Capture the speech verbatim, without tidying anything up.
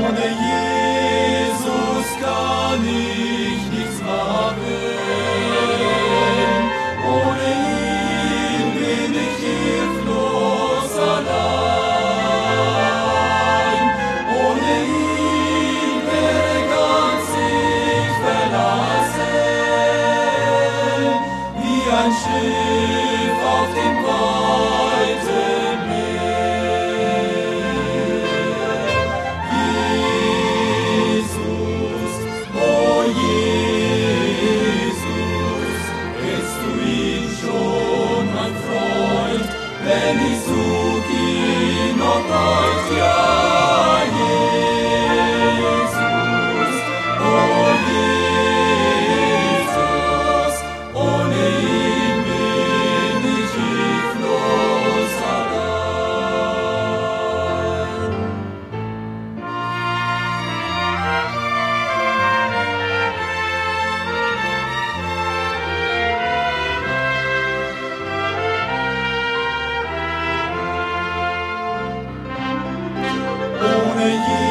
Ohne Jesus kann ich nichts machen. Ohne ihn bin ich hilflos allein. Ohne ihn wäre ganz ich verlassen, wie ein Schiff auf dem weiten Meer. Jesus, oh Jesus, kennst du ihn schon, mein Freund, wenn ich such ihn noch heute, ja, Jesus, oh Jesus, ohne ihn bin ich hilflos allein. Ohne